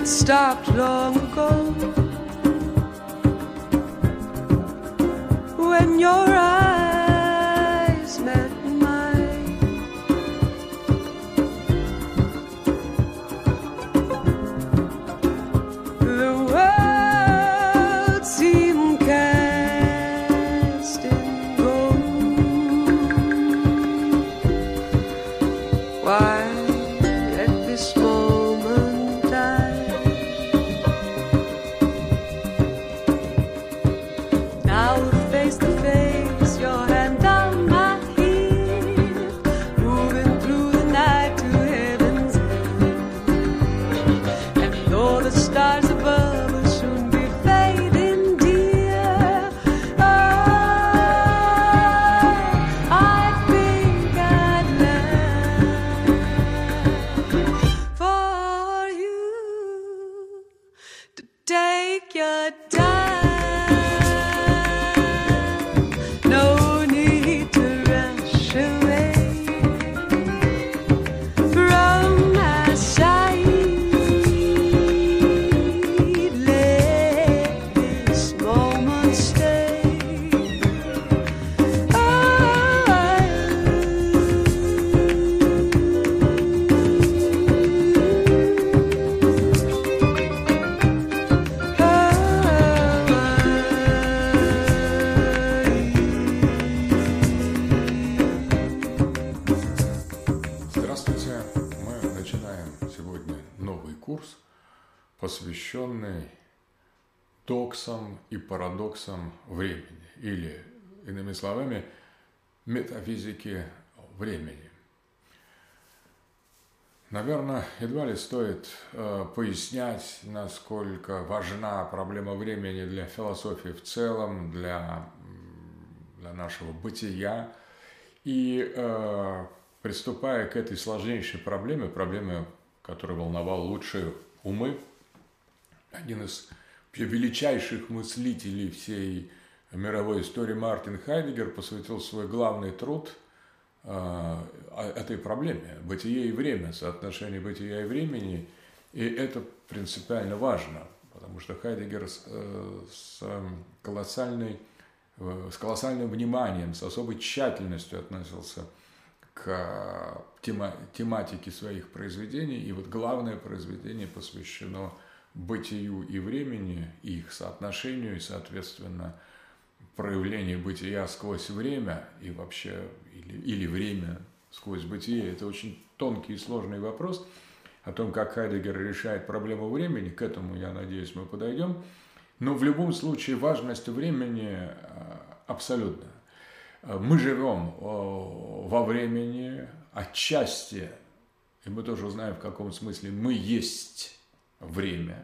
stopped long ago when your eyes met mine. The world seemed cast in gold. Why at this moment now face to face, your hand on my hip, moving through the night to heaven's end. And though the stars above will soon be fading, dear, oh, I think I'd like for you to take your time. No need to rush away from my side. Let this moment stay. Здравствуйте! Мы начинаем сегодня новый курс, посвященный доксам и парадоксам времени, или, иными словами, метафизике времени. Наверное, едва ли стоит пояснять, насколько важна проблема времени для философии в целом, для нашего бытия. И приступая к этой сложнейшей проблеме, которая волновала лучшие умы, один из величайших мыслителей всей мировой истории Мартин Хайдеггер посвятил свой главный труд этой проблеме – бытие и время, соотношение бытия и времени. И это принципиально важно, потому что Хайдеггер с колоссальным вниманием, с особой тщательностью относился к тематике своих произведений. И вот главное произведение посвящено бытию и времени, их соотношению и, соответственно, проявлению бытия сквозь время и вообще, или время сквозь бытие. Это очень тонкий и сложный вопрос о том, как Хайдеггер решает проблему времени. К этому, я надеюсь, мы подойдем. Но в любом случае важность времени абсолютна. Мы живем во времени отчасти, и мы тоже узнаем, в каком смысле мы есть время.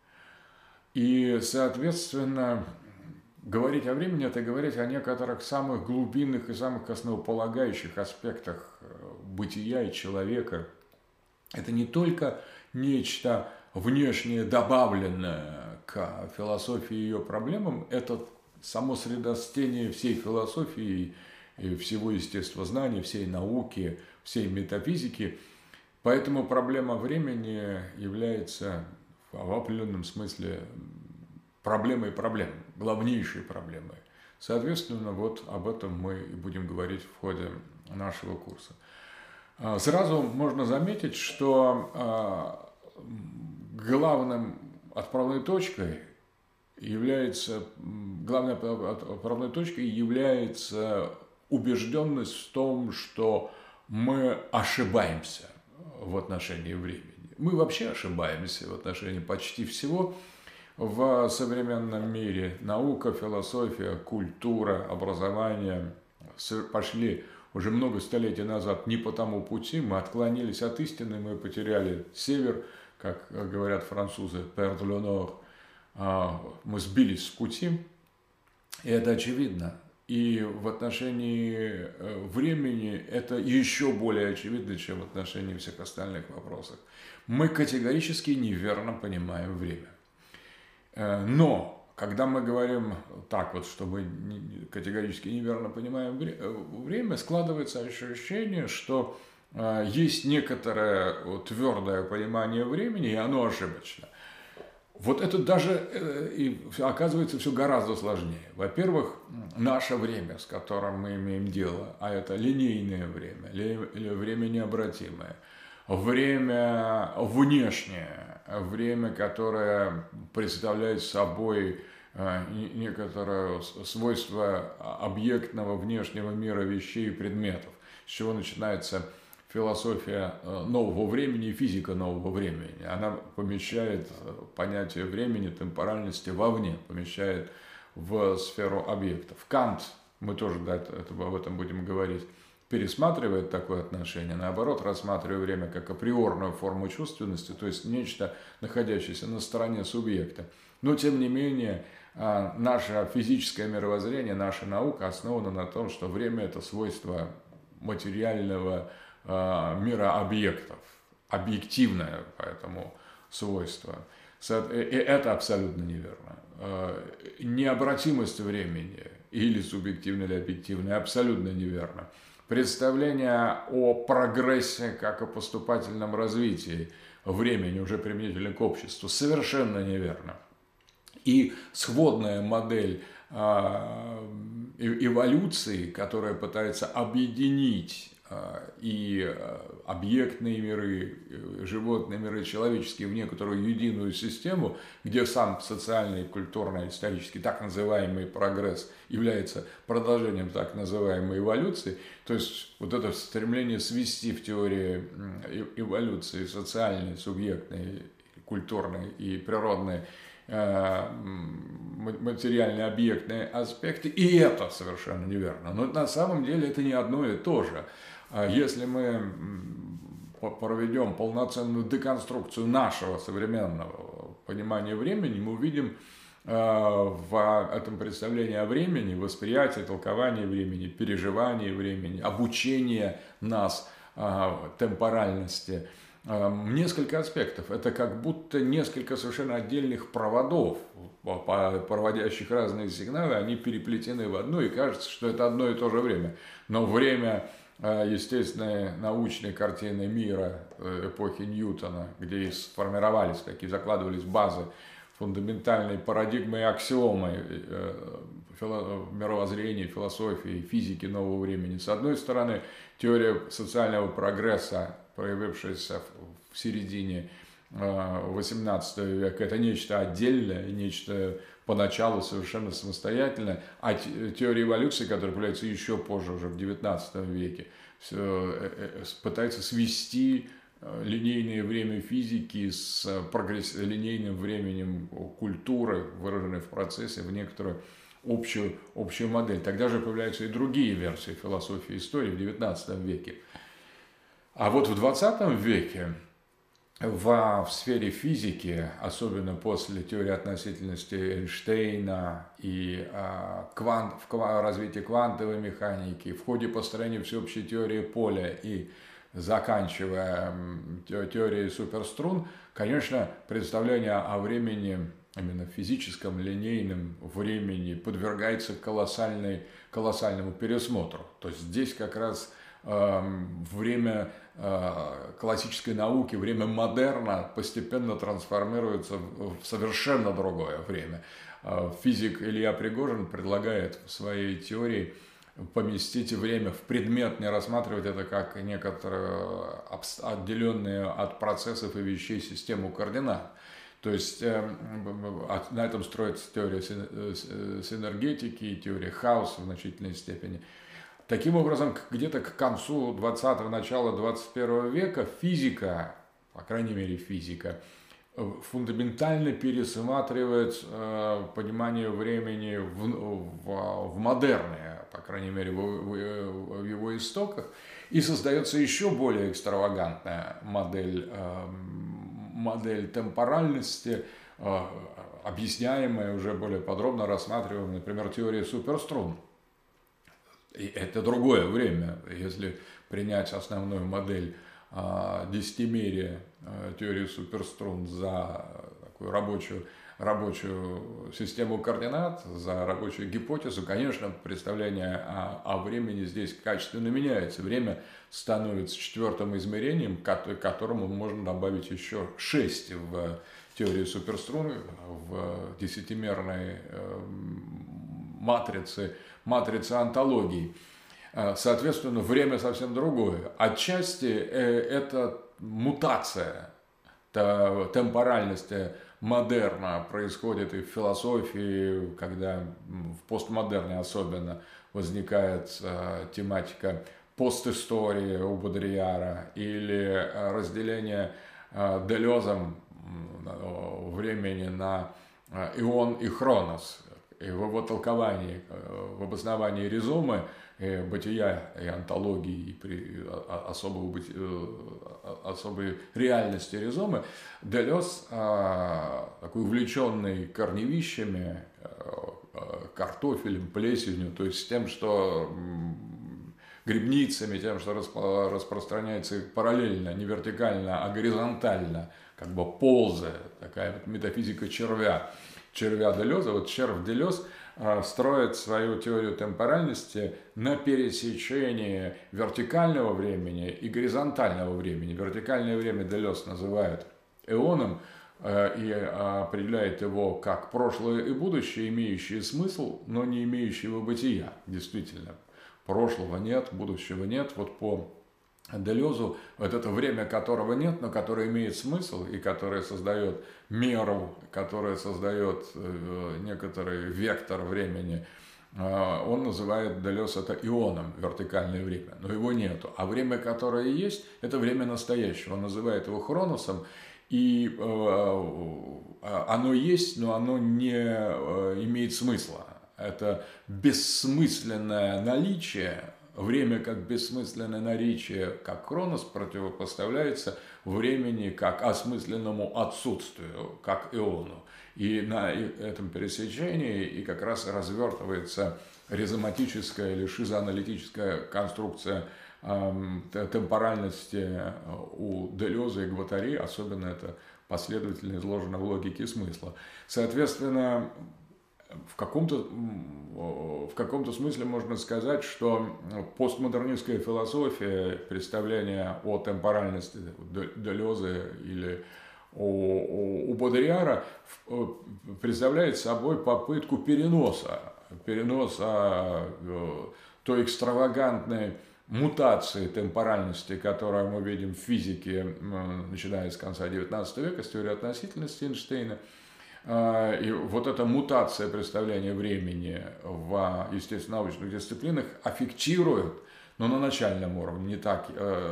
И, соответственно, говорить о времени – это говорить о некоторых самых глубинных и самых основополагающих аспектах бытия и человека. Это не только нечто внешнее, добавленное к философии и ее проблемам, это само средостение всей философии и всего естествознания, всей науки, всей метафизики. Поэтому проблема времени является в определенном смысле проблемой проблем, главнейшей проблемой. Соответственно, вот об этом мы и будем говорить в ходе нашего курса. Сразу можно заметить, что главной отправной точкой является убежденность в том, что мы ошибаемся в отношении времени. Мы вообще ошибаемся в отношении почти всего в современном мире. Наука, философия, культура, образование пошли уже много столетий назад не по тому пути. Мы отклонились от истины, мы потеряли север, как говорят французы, perdre le nord. Мы сбились с пути, и это очевидно. И в отношении времени это еще более очевидно, чем в отношении всех остальных вопросов. Мы категорически неверно понимаем время. Но когда мы говорим так вот, что мы категорически неверно понимаем время, складывается ощущение, что есть некоторое твердое понимание времени, и оно ошибочно. Вот это даже оказывается все гораздо сложнее. Во-первых, наше время, с которым мы имеем дело, а это линейное время, время необратимое, время внешнее, время, которое представляет собой некоторое свойство объектного внешнего мира вещей и предметов, с чего начинается философия нового времени и физика нового времени. Она помещает понятие времени, темпоральности вовне, помещает в сферу объектов. Кант, мы тоже об этом будем говорить, пересматривает такое отношение, наоборот, рассматривая время как априорную форму чувственности, то есть нечто, находящееся на стороне субъекта. Но, тем не менее, наше физическое мировоззрение, наша наука основана на том, что время – это свойство материального мира объектов, объективное поэтому свойство. И это абсолютно неверно. Необратимость времени, или субъективное, или объективное, абсолютно неверно. Представление о прогрессе как о поступательном развитии времени, уже применительно к обществу, совершенно неверно. И сходная модель эволюции, которая пытается объединить и объектные миры, животные миры, человеческие в некоторую единую систему, где сам социальный, культурный, исторический, так называемый прогресс является продолжением так называемой эволюции, то есть вот это стремление свести в теории эволюции социальные, субъектные, культурные и природные материальные объектные аспекты, и это совершенно неверно. Но на самом деле это не одно и то же. Если мы проведем полноценную деконструкцию нашего современного понимания времени, мы увидим в этом представлении о времени, восприятии, толковании времени, переживании времени, обучение нас темпоральности, несколько аспектов. Это как будто несколько совершенно отдельных проводов, проводящих разные сигналы, они переплетены в одно, и кажется, что это одно и то же время. Но время естественной научной картины мира эпохи Ньютона, где сформировались, такие закладывались базы, фундаментальные парадигмы и аксиомы мировоззрения, философии, физики нового времени. С одной стороны, теория социального прогресса, проявившаяся в середине XVIII века, это нечто отдельное, нечто поначалу совершенно самостоятельное, а теория эволюции, которая появляется еще позже, уже в XIX веке, пытается свести линейное время физики с линейным временем культуры, выраженной в процессе, в некоторую общую модель. Тогда же появляются и другие версии философии истории в XIX веке. А вот в XX веке в сфере физики, особенно после теории относительности Эйнштейна и в развитии квантовой механики, в ходе построения всеобщей теории поля и заканчивая теорией суперструн, конечно, представление о времени, именно физическом, линейном времени, подвергается колоссальному пересмотру. То есть здесь как раз время классической науки, время модерна постепенно трансформируется в совершенно другое время. Физик Илья Пригожин предлагает в своей теории поместить время в предмет, не рассматривать это как некоторую отделенную от процессов и вещей систему координат. То есть на этом строится теория синергетики и теория хаоса в значительной степени. Таким образом, где-то к концу 20-го, начала 21 века физика, по крайней мере физика, фундаментально пересматривает понимание времени в модерне, по крайней мере в его истоках, и создается еще более экстравагантная модель темпоральности, объясняемая уже более подробно, рассматриваемая, например, теорией суперструн. И это другое время, если принять основную модель десятимерия теории суперструн за такую рабочую систему координат, за рабочую гипотезу, конечно, представление о времени здесь качественно меняется. Время становится четвертым измерением, к которому можно добавить еще 6 в теории суперструн, в десятимерной матрице онтологии. Соответственно, время совсем другое. Отчасти это мутация темпоральности модерна происходит и в философии, когда в постмодерне особенно возникает тематика постистории у Бодрияра или разделение Делезом времени на ион и хронос. И в его толковании, в обосновании ризомы, бытия и онтологии, и при особой реальности ризомы, Делез, такой увлеченный корневищами, картофелем, плесенью, то есть тем, что грибницами, тем, что распространяется параллельно, не вертикально, а горизонтально, как бы ползая, такая вот метафизика червя Делеза. Вот червь Делез строит свою теорию темпоральности на пересечении вертикального времени и горизонтального времени. Вертикальное время Делез называет эоном и определяет его как прошлое и будущее, имеющие смысл, но не имеющие бытия. Действительно, прошлого нет, будущего нет. Вот по Делезу вот это время, которого нет, но которое имеет смысл и которое создает меру, которое создает некоторый вектор времени, он называет Делез это ионом, вертикальное время, но его нету. А время, которое есть, это время настоящего. Он называет его хроносом, и оно есть, но оно не имеет смысла. Это бессмысленное наличие. Время как бессмысленное наличие, как хронос, противопоставляется времени как осмысленному отсутствию, как иону. И на этом пересечении и как раз развертывается ризоматическая или шизоаналитическая конструкция темпоральности у Делеза и Гваттари, особенно это последовательно изложено в логике смысла. Соответственно, в каком-то смысле можно сказать, что постмодернистская философия, представление о темпоральности Делеза или у Бодрияра представляет собой попытку переноса той экстравагантной мутации темпоральности, которую мы видим в физике, начиная с конца XIX века, с теории относительности Эйнштейна. И вот эта мутация представления времени в естественно-научных дисциплинах аффектирует, но на начальном уровне, не так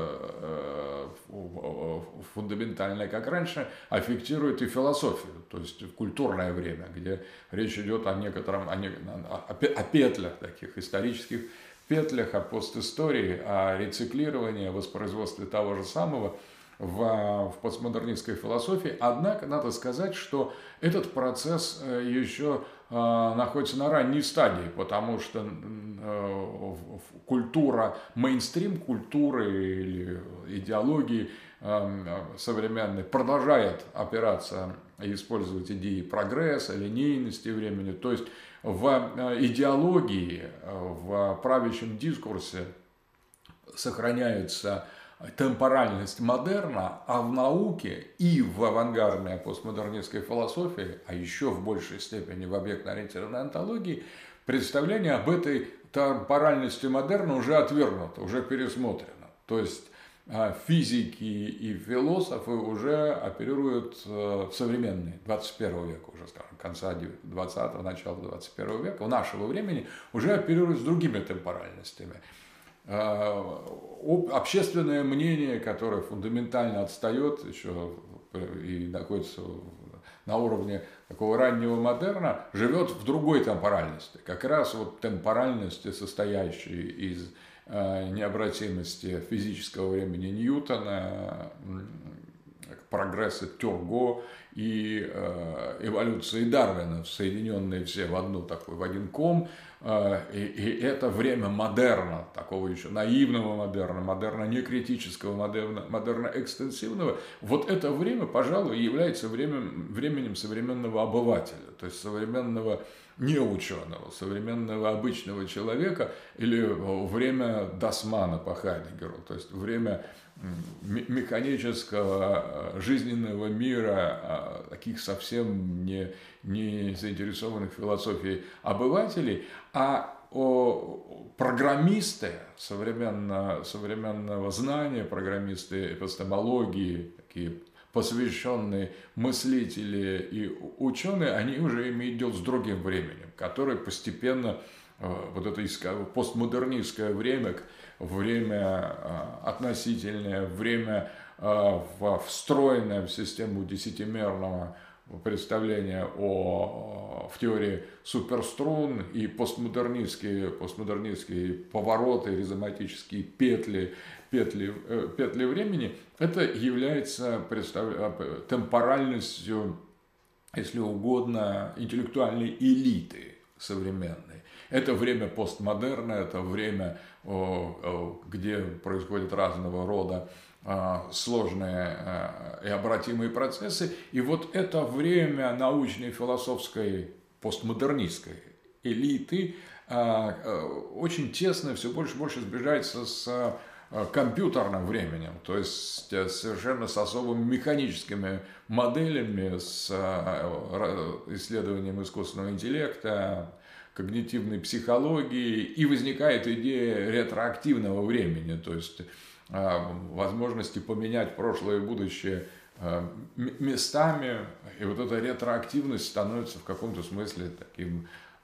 фундаментально, как раньше, аффектирует и философию, то есть культурное время, где речь идет о петлях, таких исторических петлях, о постистории, о рециклировании, о воспроизводстве того же самого в постмодернистской философии. Однако надо сказать, что этот процесс еще находится на ранней стадии, потому что культура, мейнстрим культуры или идеологии современной продолжает опираться и использовать идеи прогресса, линейности времени. То есть в идеологии, в правящем дискурсе сохраняется темпоральность модерна, а в науке и в авангардной постмодернистской философии, а еще в большей степени в объектно-ориентированной онтологии, представление об этой темпоральности модерна уже отвергнуто, уже пересмотрено. То есть физики и философы уже оперируют в современный 21 век, уже, скажем, конца 20-го, начала 21 века, в нашего времени, уже оперируют с другими темпоральностями. Общественное мнение, которое фундаментально отстает еще и находится на уровне такого раннего модерна, живет в другой темпоральности. Как раз вот темпоральности, состоящей из необратимости физического времени Ньютона, прогресса Тюрго и эволюции Дарвина, соединенные все в один ком. И это время модерна, такого еще наивного модерна, модерна некритического, модерна экстенсивного. Вот это время, пожалуй, является временем современного обывателя, то есть современного неученого, современного обычного человека, или время Дасмана по Хайдеггеру, то есть время механического жизненного мира, таких совсем не заинтересованных в философии обывателей, а программисты современного знания, программисты эпистемологии, такие посвященные мыслители и ученые, они уже имеют дело с другим временем, которое постепенно, вот это постмодернистское время относительное, время встроенное в систему десятимерного представления в теории суперструн и постмодернистские повороты, ризоматические петли времени, это является темпоральностью, если угодно, интеллектуальной элиты современной. Это время постмодерна, это время, где происходят разного рода сложные и обратимые процессы. И вот это время научной, философской, постмодернистской элиты очень тесно, все больше и больше сближается с компьютерным временем, то есть совершенно с особыми механическими моделями, с исследованием искусственного интеллекта, когнитивной психологии, и возникает идея ретроактивного времени, то есть возможности поменять прошлое и будущее местами, и вот эта ретроактивность становится в каком-то смысле таким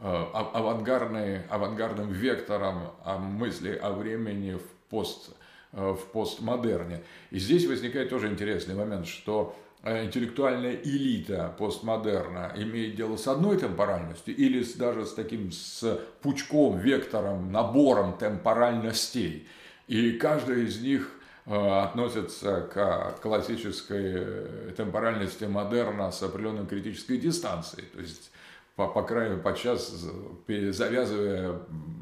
авангардным вектором мысли о времени в постмодерне. И здесь возникает тоже интересный момент, что интеллектуальная элита постмодерна имеет дело с одной темпоральностью или даже с пучком, вектором, набором темпоральностей. И каждая из них относится к классической темпоральности модерна с определенной критической дистанцией. То есть, подчас завязывая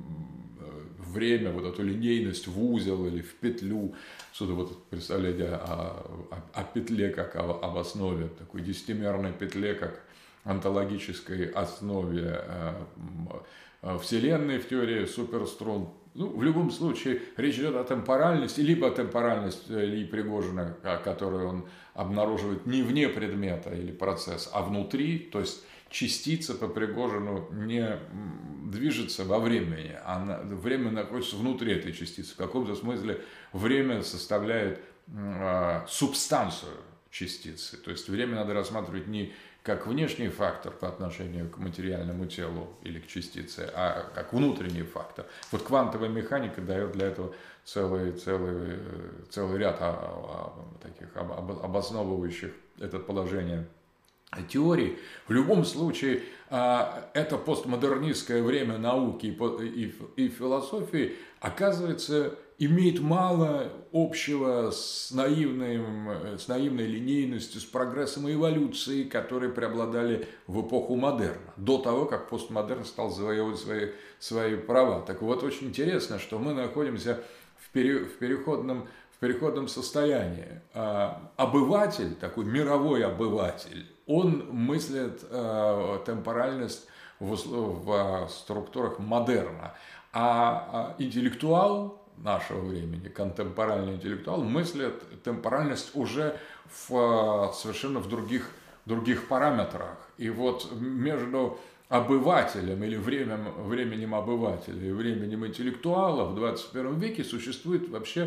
время, вот эту линейность в узел или в петлю, отсюда вот представление о петле как об основе, такой десятимерной петле, как онтологической основе Вселенной в теории суперструн. В любом случае речь идет о темпоральности, либо о темпоральности Ильи Пригожина, которую он обнаруживает не вне предмета или процесса, а внутри, то есть частица по Пригожину не движется во времени, время находится внутри этой частицы. В каком-то смысле время составляет субстанцию частицы. То есть время надо рассматривать не как внешний фактор по отношению к материальному телу или к частице, а как внутренний фактор. Вот квантовая механика дает для этого целый ряд таких обосновывающих это положение теорий. В любом случае, это постмодернистское время науки и философии, оказывается, имеет мало общего с наивной линейностью, с прогрессом и эволюцией, которые преобладали в эпоху модерна, до того, как постмодерн стал завоевывать свои права. Так вот, очень интересно, что мы находимся в переходном состоянии. Обыватель, такой мировой обыватель, он мыслит темпоральность в структурах модерна, а интеллектуал нашего времени, контемпоральный интеллектуал, мыслит темпоральность уже совершенно в других параметрах. И вот между обывателем или временем обывателя и временем интеллектуала в 21 веке существует вообще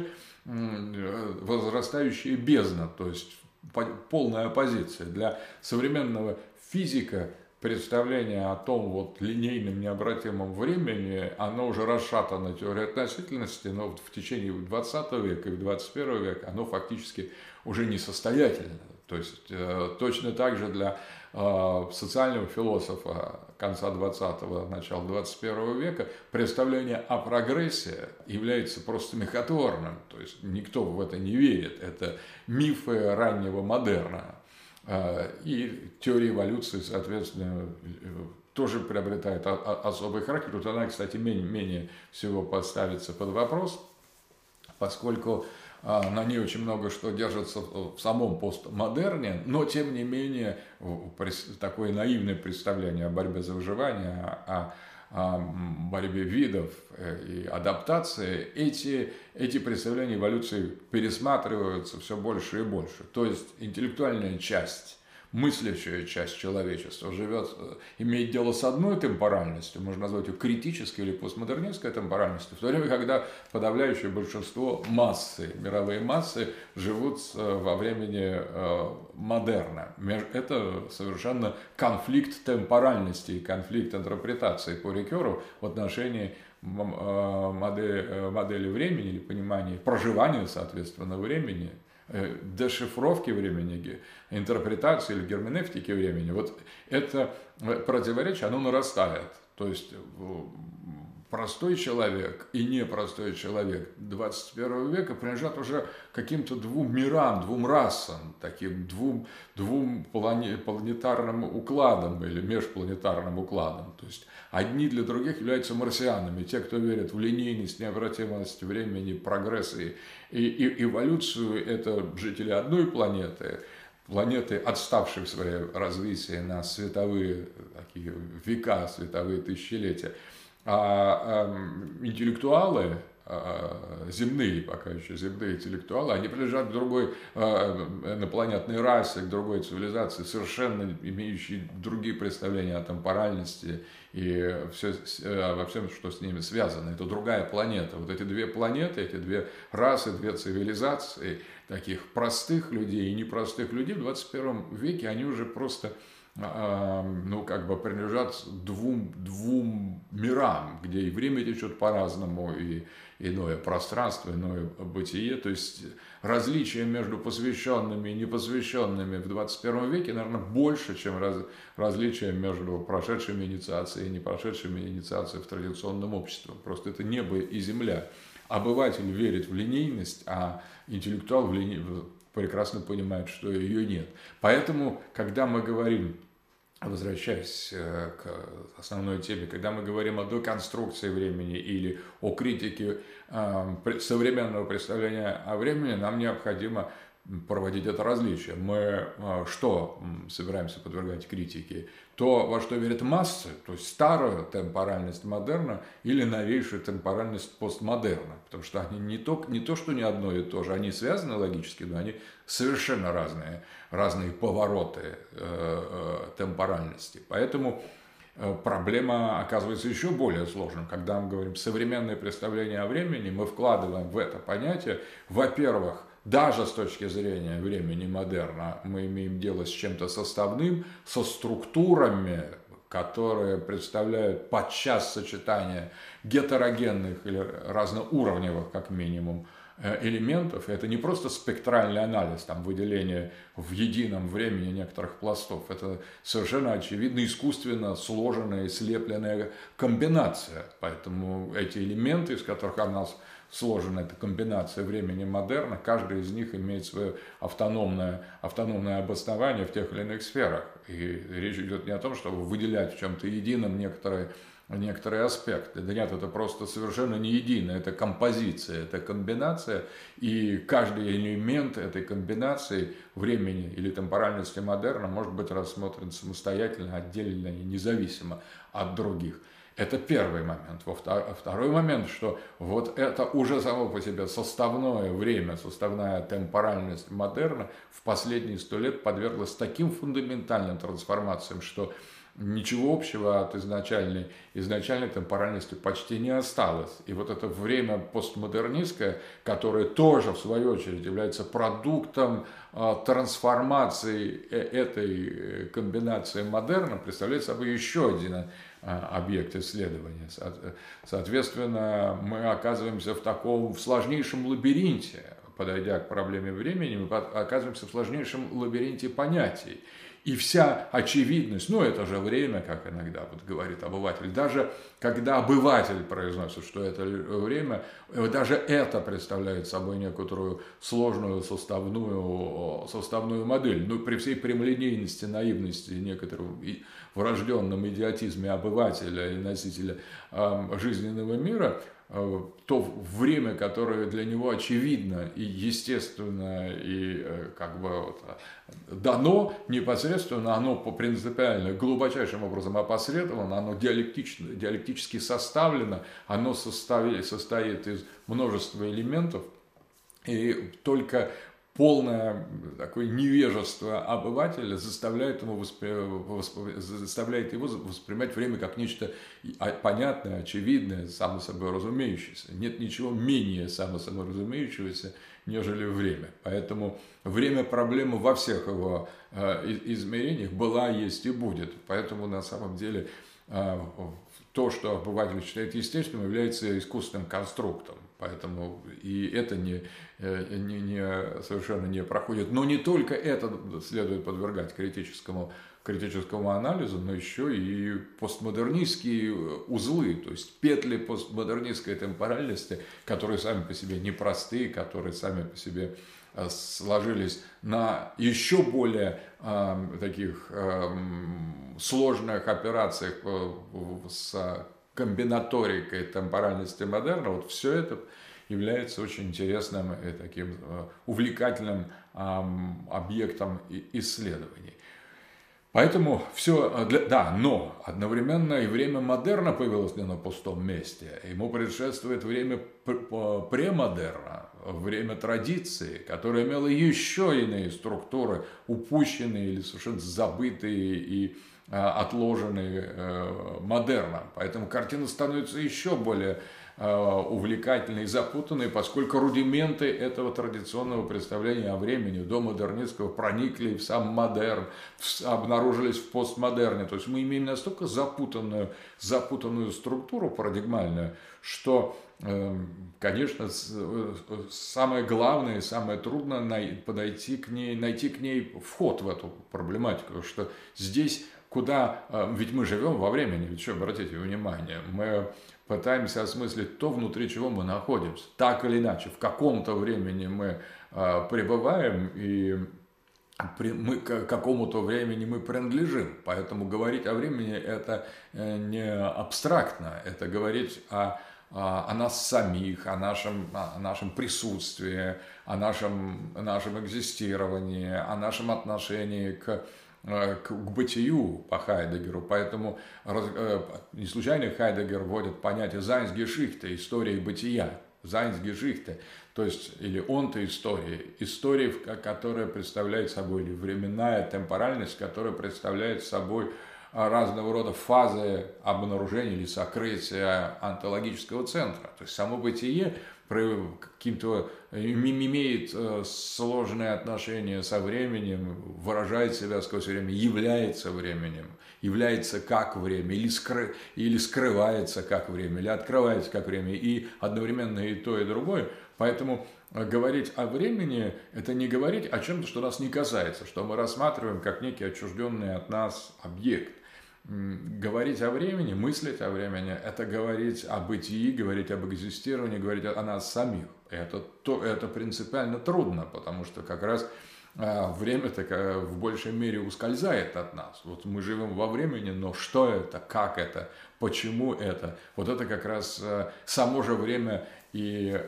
возрастающая бездна, то есть полная оппозиция. Для современного физика представление о том вот линейном необратимом времени, оно уже расшатано теорией относительности, но в течение 20 века и 21 века оно фактически уже несостоятельно. То есть точно так же для социального философа конца 20-го, начала 21 века представление о прогрессе является просто мифотворным. То есть никто в это не верит. Это мифы раннего модерна. И теория эволюции, соответственно, тоже приобретает особый характер. Вот она, кстати, менее всего подставится под вопрос, поскольку на ней очень много что держится в самом постмодерне, но, тем не менее, такое наивное представление о борьбе за выживание, о борьбе видов и адаптации, эти представления эволюции пересматриваются все больше и больше. То есть интеллектуальная часть, мыслящая часть человечества имеет дело с одной темпоральностью, можно назвать ее критической или постмодернистской темпоральностью, в то время, когда подавляющее большинство массы, мировые массы, живут во времени модерна. Это совершенно конфликт темпоральности и конфликт интерпретации по Рикеру в отношении модели времени или понимания проживания, соответственно, времени, дешифровки времени, интерпретации или герменевтики времени. Вот это противоречие, оно нарастает. То есть простой человек и непростой человек 21 века принадлежат уже каким-то двум мирам, двум расам, таким двум планетарным укладам или межпланетарным укладам. То есть одни для других являются марсианами. Те, кто верит в линейность, необратимость времени, прогресс и эволюцию, это жители одной планеты, отставшие в своем развитии на световые такие века, световые тысячелетия. А интеллектуалы, земные, пока еще земные интеллектуалы, они принадлежат к другой инопланетной расе, к другой цивилизации, совершенно имеющей другие представления о темпоральности и во всем, что с ними связано. Это другая планета. Вот эти две планеты, эти две расы, две цивилизации, таких простых людей и непростых людей в 21 веке, они уже просто принадлежат двум мирам, где и время течет по-разному, и иное пространство, иное бытие. То есть различия между посвященными и непосвященными в 21 веке, наверное, больше, чем различия между прошедшими инициацией и не прошедшими инициацией в традиционном обществе. Просто это небо и земля. Обыватель верит в линейность, а интеллектуал прекрасно понимает, что ее нет. Поэтому, когда мы говорим, возвращаясь к основной теме, когда мы говорим о деконструкции времени или о критике современного представления о времени, нам необходимо проводить это различие. Мы что собираемся подвергать критике? То, во что верят массы, то есть старую темпоральность модерна или новейшую темпоральность постмодерна. Потому что они не то, что не одно и то же, они связаны логически, но они совершенно разные повороты темпоральности. Поэтому проблема оказывается еще более сложной. Когда мы говорим современное представление о времени, мы вкладываем в это понятие, во-первых, даже с точки зрения времени модерна мы имеем дело с чем-то составным, со структурами, которые представляют подчас сочетание гетерогенных или разноуровневых, как минимум, элементов. Это не просто спектральный анализ, там, выделение в едином времени некоторых пластов. Это совершенно очевидно искусственно сложенная и слепленная комбинация. Поэтому эти элементы, из которых она сложена, эта комбинация времени модерна, каждый из них имеет свое автономное обоснование в тех или иных сферах. И речь идет не о том, чтобы выделять в чем-то едином некоторые аспекты. Да нет, это просто совершенно не едино, это композиция, это комбинация, и каждый элемент этой комбинации времени или темпоральности модерна может быть рассмотрен самостоятельно, отдельно и независимо от других. Это первый момент. Второй момент, что вот это уже само по себе составное время, составная темпоральность модерна в последние 100 лет подверглась таким фундаментальным трансформациям, что ничего общего от изначальной темпоральности почти не осталось. И вот это время постмодернистское, которое тоже, в свою очередь, является продуктом трансформации этой комбинации модерна, представляет собой еще один объект исследования. Соответственно, мы оказываемся в сложнейшем лабиринте, подойдя к проблеме времени, мы оказываемся в сложнейшем лабиринте понятий. И вся очевидность, это же время, как иногда говорит обыватель, даже когда обыватель произносит, что это время, даже это представляет собой некоторую сложную составную модель. При всей прямолинейности, наивности, некотором врожденном идиотизме обывателя и носителя жизненного мира, то время, которое для него очевидно и естественно, и дано непосредственно, оно принципиально, глубочайшим образом опосредовано, оно диалектически составлено, оно состоит из множества элементов, и только полное такое невежество обывателя заставляет его воспринимать время как нечто понятное, очевидное, само собой разумеющееся. Нет ничего менее само собой разумеющегося, нежели время. Поэтому время проблемы во всех его измерениях была, есть и будет. Поэтому на самом деле то, что обыватель считает естественным, является искусственным конструктом. Поэтому и это совершенно не проходит. Но не только это следует подвергать критическому анализу, но еще и постмодернистские узлы, то есть петли постмодернистской темпоральности, которые сами по себе непростые, которые сами по себе сложились на еще более таких сложных операциях с комбинаторикой темпоральности модерна. Вот все это является очень интересным и таким увлекательным объектом исследований. Поэтому все, но одновременно и время модерна появилось не на пустом месте. Ему предшествует время премодерна, время традиции, которое имело еще иные структуры, упущенные или совершенно забытые и отложенные модерном. Поэтому картина становится еще более увлекательной и запутанной, поскольку рудименты этого традиционного представления о времени до модернистского проникли в сам модерн, обнаружились в постмодерне. То есть мы имеем настолько запутанную структуру парадигмальную, что, конечно, самое главное и самое трудное найти к ней вход в эту проблематику, потому что здесь ведь мы живем во времени, ведь что, обратите внимание, мы пытаемся осмыслить то, внутри чего мы находимся. Так или иначе, в каком-то времени мы пребываем, и к какому-то времени мы принадлежим. Поэтому говорить о времени – это не абстрактно, это говорить о нас самих, о нашем присутствии, о нашем экзистировании, о нашем отношении к бытию по Хайдеггеру. Поэтому не случайно Хайдеггер вводит понятие «Зайнсгешихте» – история бытия. «Зайнсгешихте», то есть или «он-то история, которая представляет собой, или временная темпоральность, которая представляет собой разного рода фазы обнаружения или сокрытия онтологического центра. То есть само бытие каким-то имеет сложные отношения со временем, выражает себя сквозь время, является временем, является как время, или скрывается как время, или открывается как время, и одновременно и то, и другое. Поэтому говорить о времени – это не говорить о чем-то, что нас не касается, что мы рассматриваем как некий отчужденный от нас объект. Говорить о времени, мыслить о времени – это говорить о бытии, говорить об экзистировании, говорить о нас самих. Это принципиально трудно, потому что как раз время в большей мере ускользает от нас. Вот мы живем во времени, но что это, как это, почему это? Вот это как раз само же время и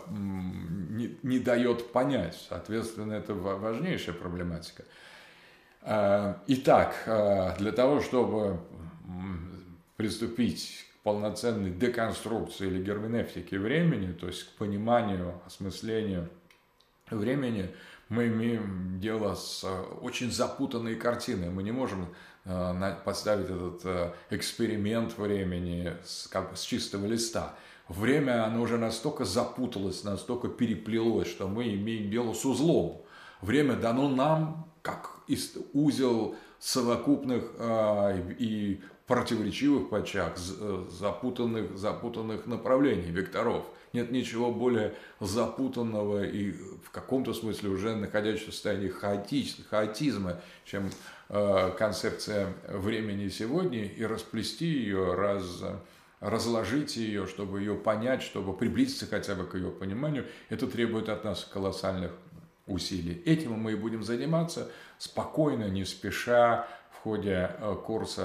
не дает понять. Соответственно, это важнейшая проблематика. Итак, для того, чтобы приступить к полноценной деконструкции или герменевтике времени, то есть к пониманию, осмыслению времени, мы имеем дело с очень запутанной картиной. Мы не можем поставить этот эксперимент времени с чистого листа. Время, оно уже настолько запуталось, настолько переплелось, что мы имеем дело с узлом. Время дано нам как узел совокупных и противоречивых подчас запутанных направлений, векторов. Нет ничего более запутанного и в каком-то смысле уже находящегося в состоянии хаотизма, чем концепция времени сегодня, и расплести ее, разложить ее, чтобы ее понять, чтобы приблизиться хотя бы к ее пониманию, это требует от нас колоссальных усилий. Этим мы и будем заниматься спокойно, не спеша, в ходе курса,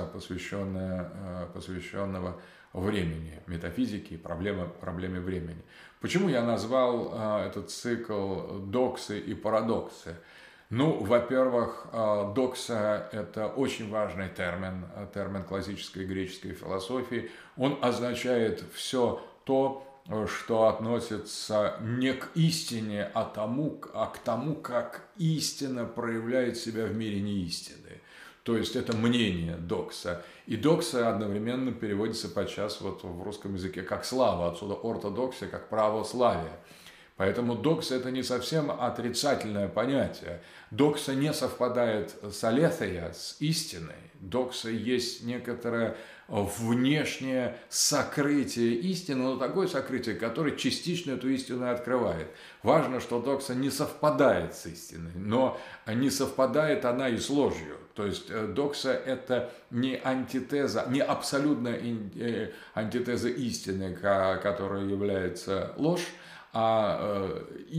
посвященного времени, метафизике и проблеме времени. Почему я назвал этот цикл «Доксы и парадоксы»? Ну, во-первых, докса – это очень важный термин классической греческой философии. Он означает все то, что относится не к истине, а к тому, как истина проявляет себя в мире неистины. То есть это мнение докса. И докса одновременно переводится подчас вот в русском языке как слава, отсюда ортодоксия, как православие. Поэтому докса – это не совсем отрицательное понятие. Докса не совпадает с алethea, с истиной. Докса есть некоторое внешнее сокрытие истины, но такое сокрытие, которое частично эту истину открывает. Важно, что докса не совпадает с истиной, но не совпадает она и с ложью. То есть докса – это не антитеза, не абсолютная антитеза истины, которая является ложь, а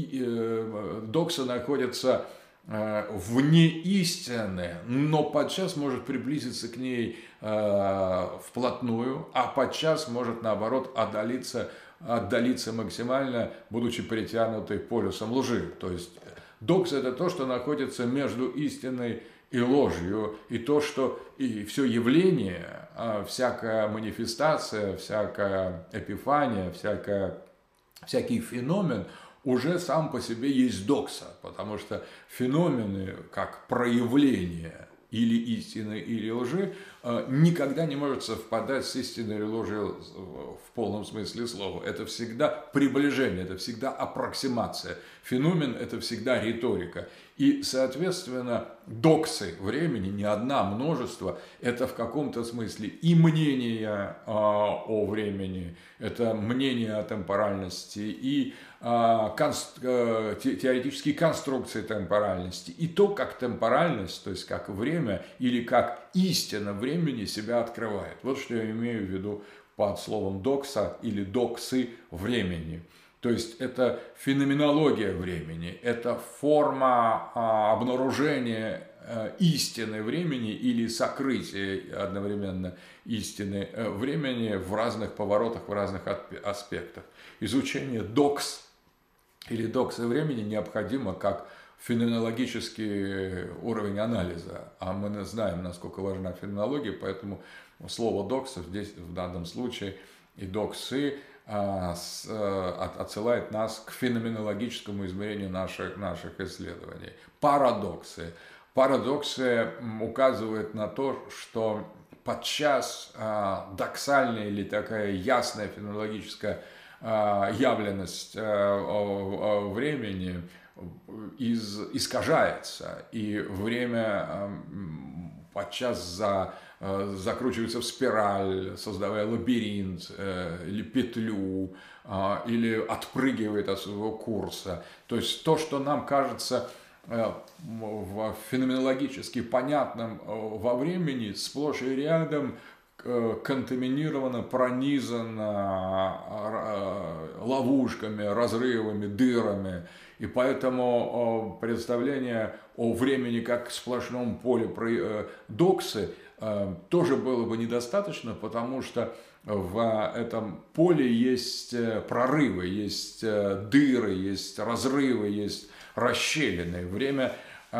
докса находится вне истины, но подчас может приблизиться к ней вплотную, а подчас может, наоборот, отдалиться максимально, будучи притянутой полюсом лжи. То есть докса – это то, что находится между истиной и ложью, и то, что и все явление, всякая манифестация, всякая эпифания, всякий феномен уже сам по себе есть докса, потому что феномены, как проявление или истины, или лжи, никогда не может совпадать с истиной или ложью в полном смысле слова. Это всегда приближение, это всегда аппроксимация. Феномен – это всегда риторика. И, соответственно, доксы времени, не одна, множество, это в каком-то смысле и мнение о времени, это мнение о темпоральности, и теоретические конструкции темпоральности, и то, как темпоральность, то есть как время или как истина времени себя открывает. Вот что я имею в виду под словом докса или доксы времени. То есть это феноменология времени, это форма обнаружения истины времени или сокрытия одновременно истины времени в разных поворотах, в разных аспектах. Изучение докс или докса времени необходимо как феноменологический уровень анализа, а мы знаем, насколько важна феноменология, поэтому слово докса здесь в данном случае и доксы отсылает нас к феноменологическому измерению наших исследований. Парадоксы. Парадоксы указывают на то, что подчас доксальная или такая ясная феноменологическая явленность времени искажается, и время подчас закручивается в спираль, создавая лабиринт или петлю, или отпрыгивает от своего курса. То есть то, что нам кажется феноменологически понятным во времени, сплошь и рядом контаминировано, пронизано ловушками, разрывами, дырами. И поэтому представление о времени как сплошном поле доксы тоже было бы недостаточно, потому что в этом поле есть прорывы, есть дыры, есть разрывы, есть расщелины. Время,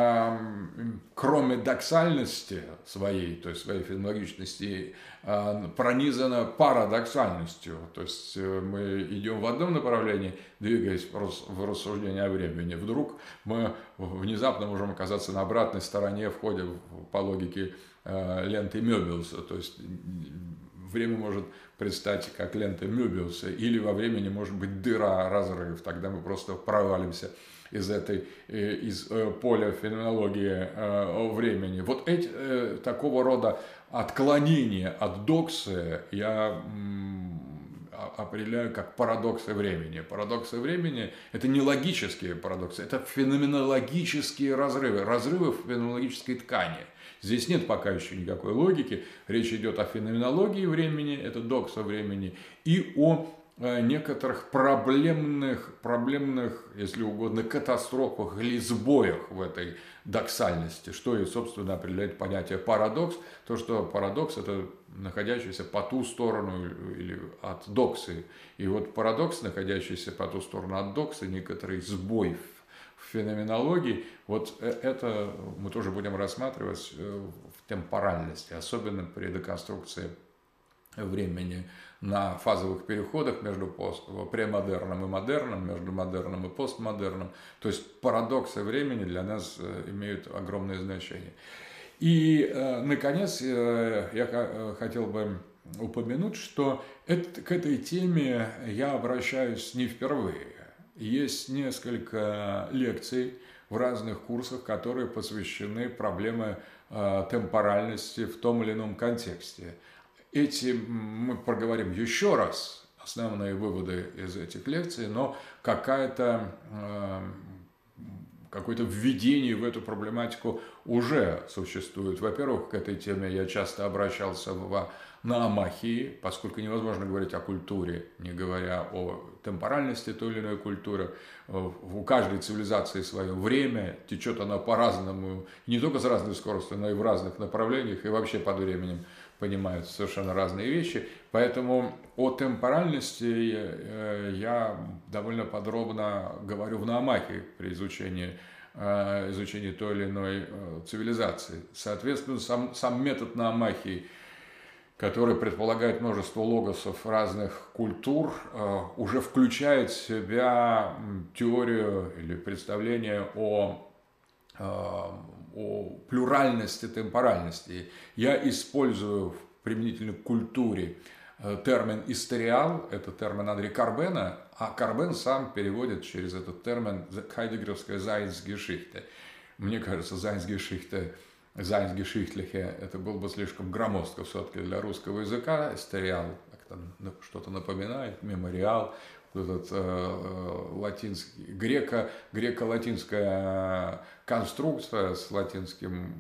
кроме доксальности своей, то есть своей феноменологичности, пронизано парадоксальностью. То есть мы идем в одном направлении, двигаясь в рассуждении о времени. Вдруг мы внезапно можем оказаться на обратной стороне в ходе, по логике ленты Мёбиуса. То есть время может предстать как лента Мёбиуса, или во времени может быть дыра, разрыв. Тогда мы просто провалимся из поля феноменологии времени. Вот такого рода отклонения от доксы я определяю как парадоксы времени. Парадоксы времени – это не логические парадоксы, это феноменологические разрывы, разрывы в феноменологической ткани. Здесь нет пока еще никакой логики, речь идет о феноменологии времени, это докса времени, и о некоторых проблемных, если угодно, катастрофах или сбоях в этой доксальности, что и, собственно, определяет понятие парадокс. То, что парадокс – это находящийся по ту сторону или от доксы. И вот парадокс, находящийся по ту сторону от доксы, некоторый сбой в феноменологии, вот это мы тоже будем рассматривать в темпоральности, особенно при деконструкции времени на фазовых переходах между премодерном и модерном, между модерном и постмодерном. То есть парадоксы времени для нас имеют огромное значение. И, наконец, я хотел бы упомянуть, что к этой теме я обращаюсь не впервые. Есть несколько лекций в разных курсах, которые посвящены проблеме темпоральности в том или ином контексте. Мы проговорим еще раз основные выводы из этих лекций, но какое-то введение в эту проблематику уже существует. Во-первых, к этой теме я часто обращался на Амахии, поскольку невозможно говорить о культуре, не говоря о темпоральности той или иной культуры. У каждой цивилизации свое время, течет она по-разному, не только с разной скоростью, но и в разных направлениях, и вообще под временем понимают совершенно разные вещи. Поэтому о темпоральности я довольно подробно говорю в Наамахе при изучении той или иной цивилизации. Соответственно, сам метод Наамахи, который предполагает множество логосов разных культур, уже включает в себя теорию или представление о плюральности, темпоральности. Я использую применительно к культуре термин «историал», это термин Анри Карбена, а Карбен сам переводит через этот термин хайдеггеровское «Seinsgeschichte». Мне кажется, «Seinsgeschichtliche» это было бы слишком громоздко все-таки для русского языка. «Историал» что-то напоминает, «мемориал». Этот греко-латинская конструкция с латинским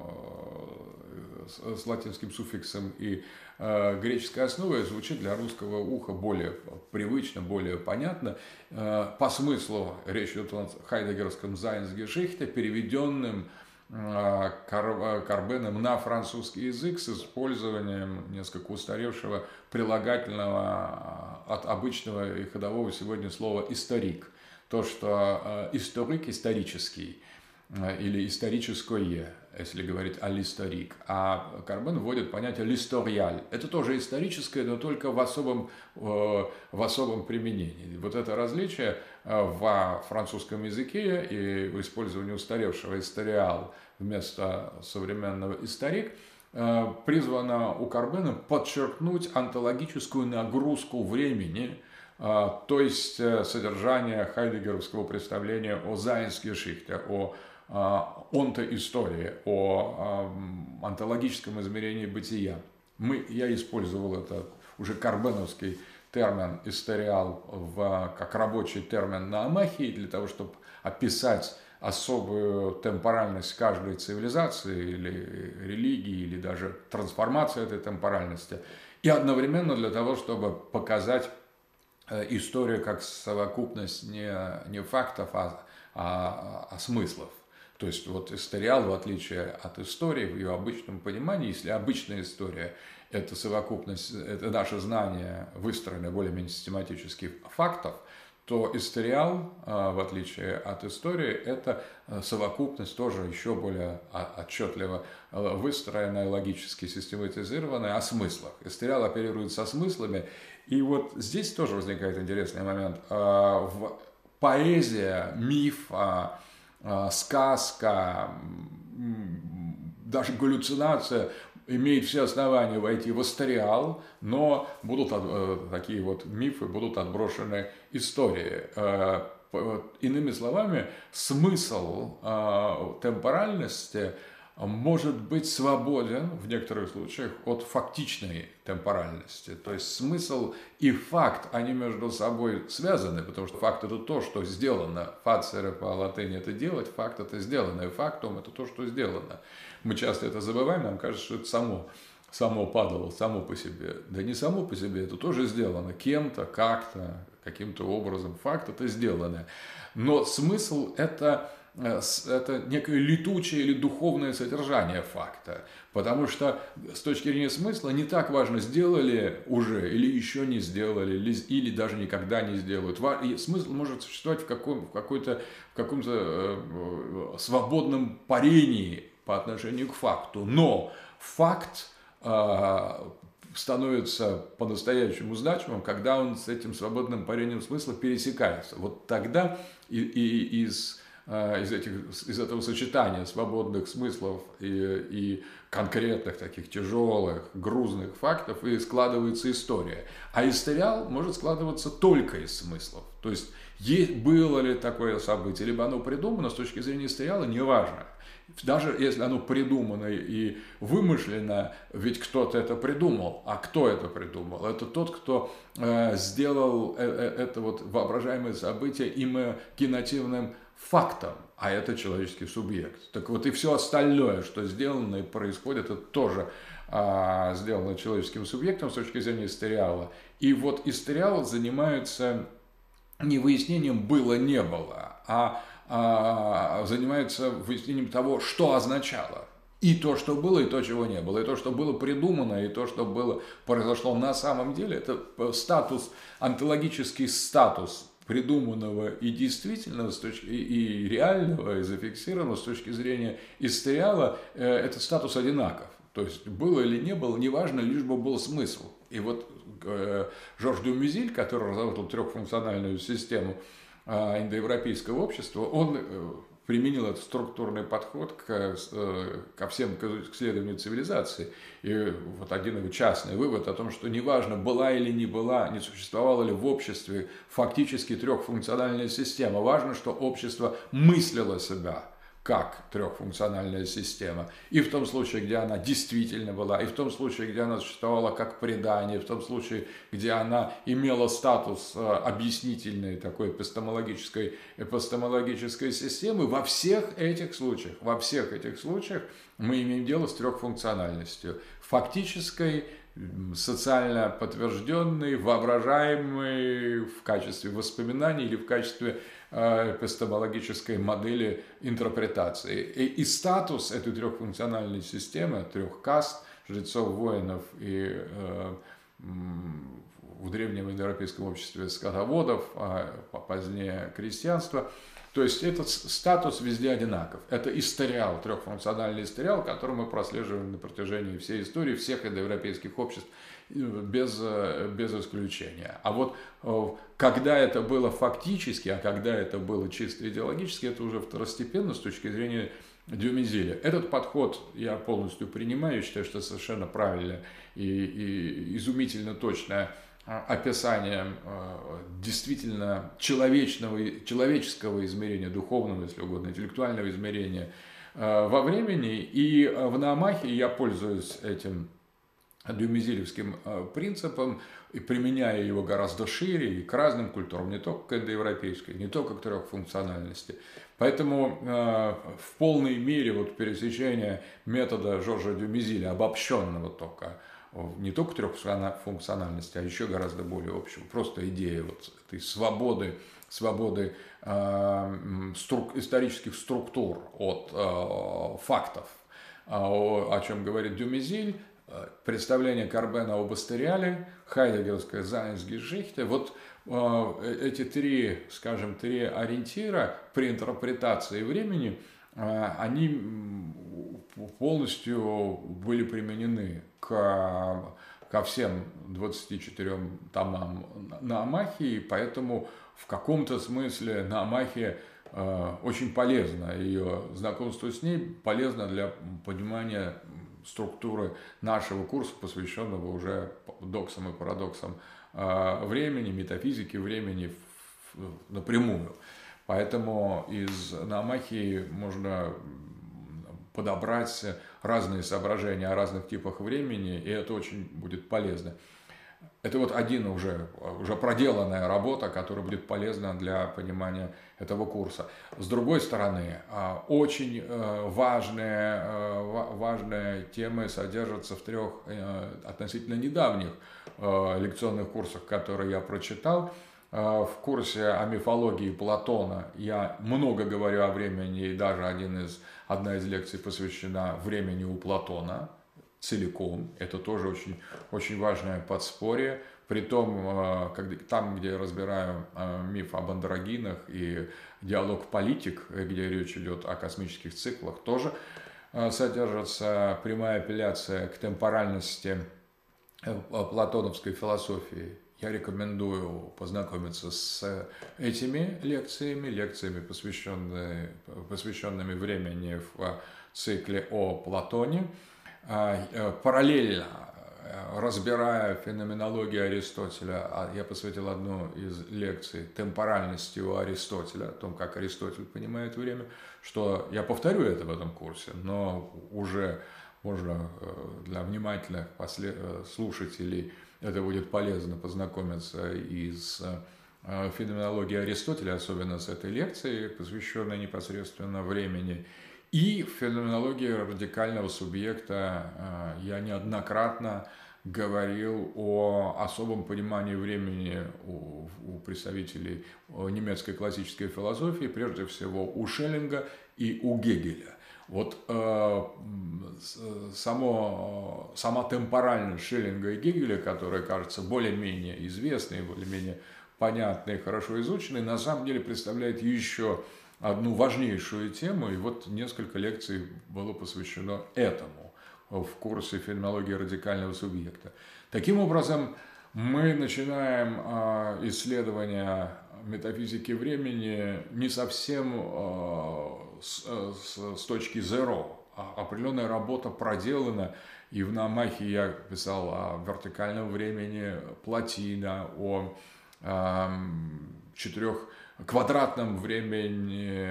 суффиксом и греческой основой звучит для русского уха более привычно, более понятно. По смыслу речь идет о хайдеггеровском «Seinsgeschichte», переведенным Карбеном на французский язык с использованием несколько устаревшего прилагательного от обычного и ходового сегодня слова «историк». То, что историк – исторический или историческое, если говорить о «l'historique». А Карбен вводит понятие «l'historial». Это тоже историческое, но только в особом применении. Вот это различие во французском языке и в использовании устаревшего «историал» вместо современного «историк» призвано у Карбена подчеркнуть онтологическую нагрузку времени, то есть содержание хайдеггеровского представления о Seinsgeschichte, о онтоистории, о онтологическом измерении бытия. Я использовал это уже карбеновский термин «историал» как рабочий термин на Амахии для того, чтобы описать особую темпоральность каждой цивилизации или религии, или даже трансформацию этой темпоральности, и одновременно для того, чтобы показать историю как совокупность не фактов, а смыслов. То есть вот историал, в отличие от истории, в ее обычном понимании, если обычная история – это совокупность, это наше знание, выстроенное более-менее систематически фактов, то историал, в отличие от истории, это совокупность тоже еще более отчетливо выстроенная, логически систематизированная о смыслах. Историал оперирует со смыслами, и вот здесь тоже возникает интересный момент. Поэзия, миф, сказка, даже галлюцинация имеет все основания войти в историал, но такие вот мифы будут отброшены истории. иными словами, смысл темпоральности может быть свободен в некоторых случаях от фактичной темпоральности. То есть смысл и факт, они между собой связаны, потому что факт – это то, что сделано. Фацере по латыни – это делать, факт – это сделано, и фактум – это то, что сделано. Мы часто это забываем, нам кажется, что это само падало, само по себе. Да не само по себе, это тоже сделано кем-то, как-то, каким-то образом. Факт – это сделанное. Но смысл – это некое летучее или духовное содержание факта. Потому что с точки зрения смысла не так важно, сделали уже или еще не сделали, или даже никогда не сделают. Смысл может существовать в каком-то свободном парении по отношению к факту. Но факт становится по-настоящему значимым, когда он с этим свободным парением смысла пересекается. Вот тогда из этого сочетания свободных смыслов и конкретных таких тяжелых, грузных фактов и складывается история. А историал может складываться только из смыслов. То есть, было ли такое событие, либо оно придумано, с точки зрения историала, неважно. Даже если оно придумано и вымышлено, ведь кто-то это придумал. А кто это придумал? Это тот, кто сделал это вот воображаемое событие имагинативным фактом, а это человеческий субъект. Так вот и все остальное, что сделано и происходит, это тоже сделано человеческим субъектом с точки зрения историала. И вот историал занимается не выяснением было-не было, а занимается выяснением того, что означало. И то, что было, и то, чего не было. И то, что было придумано, и то, что произошло на самом деле. Это статус, онтологический статус придуманного и действительного, и реального, и зафиксированного с точки зрения историала, этот статус одинаков. То есть было или не было, неважно, лишь бы был смысл. И вот Жорж Дюмюзиль, который разработал трехфункциональную систему индоевропейского общества, он применил этот структурный подход ко всем к исследованию цивилизации. И вот один его частный вывод о том, что неважно, была или не была, не существовала ли в обществе фактически трехфункциональная система. Важно, что общество мыслило себя как трехфункциональная система. И в том случае, где она действительно была, и в том случае, где она существовала как предание, в том случае, где она имела статус объяснительной такой эпистемологической системы, во всех этих случаях мы имеем дело с трехфункциональностью. Фактической, социально подтвержденной, воображаемой в качестве воспоминаний или в качестве эпистемологической модели интерпретации. И статус этой трехфункциональной системы, трех каст, жрецов, воинов и в древнем индоевропейском обществе скотоводов, а позднее крестьянства, то есть этот статус везде одинаков. Это историал, трехфункциональный историал, который мы прослеживаем на протяжении всей истории всех индоевропейских обществ без исключения. А вот когда это было фактически, а когда это было чисто идеологически, это уже второстепенно с точки зрения Дюмюзиля. Этот подход я полностью принимаю, считаю, что совершенно правильно и изумительно точное описание действительно человеческого измерения, духовного, если угодно, интеллектуального измерения во времени. И в Наамахе я пользуюсь этим дюмюзилевским принципом и применяя его гораздо шире и к разным культурам, не только к индоевропейской, не только к трехфункциональности. Поэтому в полной мере вот пересечение метода Жоржа Дюмюзиля, обобщенного не только трехфункциональности, а еще гораздо более общего, просто идея вот этой свободы исторических структур от фактов, о чем говорит Дюмюзиль, представление Карбена об историале, хайдеггерская Зайнсгешихте, вот эти три ориентира при интерпретации времени, они полностью были применены ко всем 24 томам Наамахи, и поэтому в каком-то смысле Наамахи очень полезно, ее знакомство с ней полезно для понимания структуры нашего курса, посвященного уже доксам и парадоксам времени, метафизике времени напрямую. Поэтому из Наумахии можно подобрать разные соображения о разных типах времени, и это очень будет полезно. Это вот один уже проделанная работа, которая будет полезна для понимания этого курса. С другой стороны, очень важные темы содержатся в 3 относительно недавних лекционных курсах, которые я прочитал. В курсе о мифологии Платона я много говорю о времени, и даже одна из лекций посвящена времени у Платона целиком. Это тоже очень, очень важное подспорье. Притом, там, где я разбираю миф об андрогинах и диалог политик, где речь идет о космических циклах, тоже содержится прямая апелляция к темпоральности платоновской философии. Я рекомендую познакомиться с этими лекциями, посвященными времени в цикле о Платоне. Параллельно, разбирая феноменологию Аристотеля, я посвятил одну из лекций темпоральности у Аристотеля, о том, как Аристотель понимает время, что я повторю это в этом курсе, но уже можно для внимательных слушателей это будет полезно познакомиться и с феноменологией Аристотеля, особенно с этой лекцией, посвященной непосредственно времени. И в феноменологии радикального субъекта я неоднократно говорил о особом понимании времени у представителей немецкой классической философии, прежде всего у Шеллинга и у Гегеля. Вот сама темпоральность Шеллинга и Гегеля, которая кажется более-менее известной, более-менее понятной и хорошо изученной, на самом деле представляет еще одну важнейшую тему, и вот несколько лекций было посвящено этому в курсе феноменологии радикального субъекта. Таким образом, мы начинаем исследование метафизики времени не совсем с точки zero. Определенная работа проделана, и в Наумахии я писал о вертикальном времени Плотина, о квадратном времени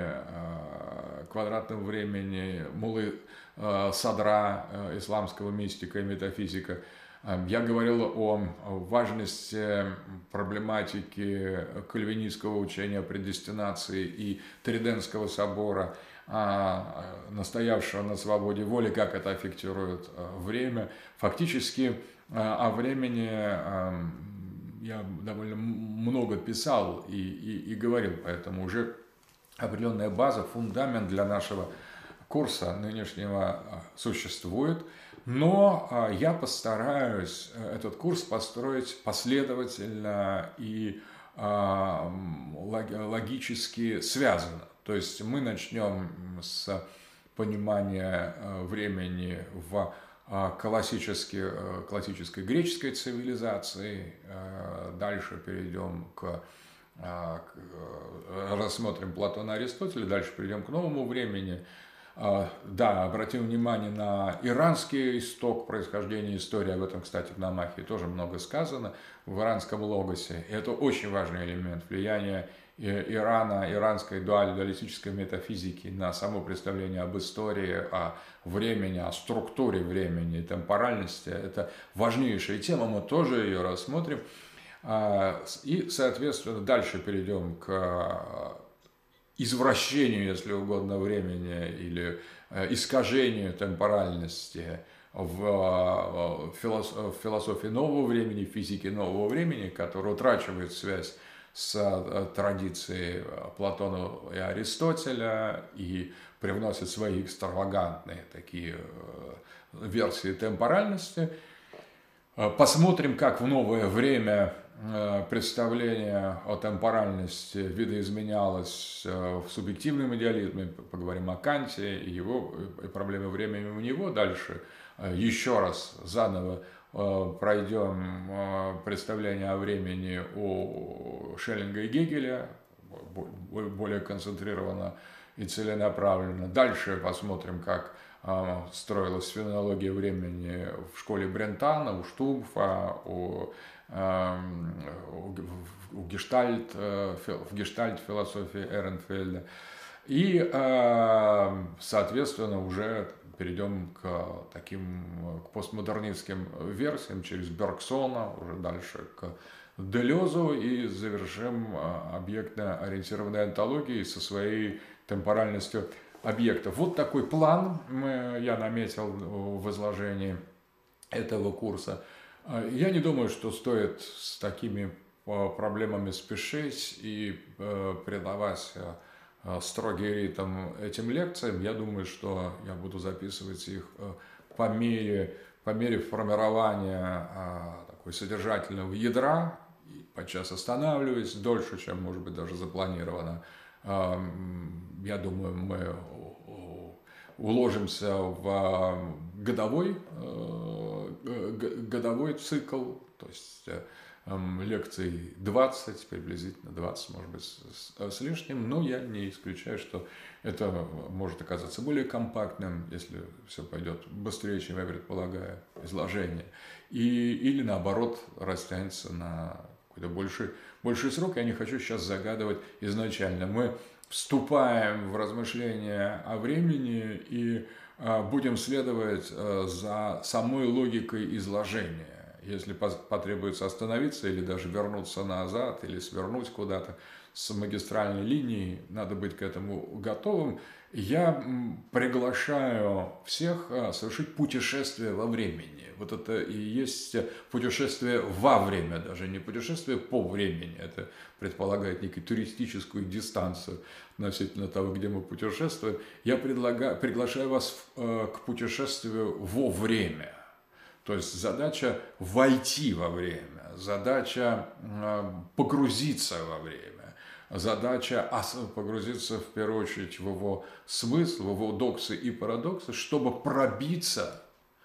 Муллы Садра, исламского мистика и метафизика. Я говорил о важности проблематики кальвинистского учения о предестинации и Тридентского собора, настоявшего на свободе воли, как это аффектирует время. Фактически о времени я довольно много писал и говорил, поэтому уже определенная база, фундамент для нашего курса нынешнего существует. Но я постараюсь этот курс построить последовательно и логически связано. То есть мы начнем с понимания времени в классической греческой цивилизации, дальше перейдем рассмотрим Платона и Аристотеля, дальше перейдем к новому времени. Да, обратим внимание на иранский исток происхождения истории, об этом, кстати, в Наумахии тоже много сказано, в иранском логосе. И это очень важный элемент влияния Ирана, иранской дуалистической метафизики на само представление об истории, о времени, о структуре времени, темпоральности. Это важнейшая тема, мы тоже ее рассмотрим. И, соответственно, дальше перейдем к извращению, если угодно, времени или искажению темпоральности в философии нового времени, в физике нового времени, которая утрачивает связь с традицией Платона и Аристотеля и привносит свои экстравагантные такие версии темпоральности. Посмотрим, как в новое время представление о темпоральности видоизменялось в субъективном идеализме. Поговорим о Канте и проблеме времени у него. Дальше еще раз заново пройдем представление о времени у Шеллинга и Гегеля, более концентрированно и целенаправленно. Дальше посмотрим, как строилась феноменология времени в школе Брентана, у Штумфа, у в гештальт-философии Эренфельда. И, соответственно, уже перейдем к постмодернистским версиям через Бергсона, уже дальше к Делезу и завершим объектно-ориентированной онтологией со своей темпоральностью объектов. Вот такой план я наметил в изложении этого курса. Я не думаю, что стоит с такими проблемами спешить и придавать строгий ритм этим лекциям. Я думаю, что я буду записывать их по мере формирования такой содержательного ядра, подчас останавливаясь дольше, чем, может быть, даже запланировано. Я думаю, мы уложимся в годовой цикл, то есть лекций 20, приблизительно 20, может быть, с лишним, но я не исключаю, что это может оказаться более компактным, если все пойдет быстрее, чем я предполагаю, изложение, или наоборот растянется на какой-то больший срок. Я не хочу сейчас загадывать изначально. Мы вступаем в размышления о времени и будем следовать за самой логикой изложения. Если потребуется остановиться или даже вернуться назад, или свернуть куда-то с магистральной линии, надо быть к этому готовым. Я приглашаю всех совершить путешествие во времени. Вот это и есть путешествие во время, даже не путешествие по времени. Это предполагает некую туристическую дистанцию относительно того, где мы путешествуем. Я приглашаю вас к путешествию во время. То есть задача войти во время, задача погрузиться во время, задача погрузиться в первую очередь в его смысл, в его доксы и парадоксы, чтобы пробиться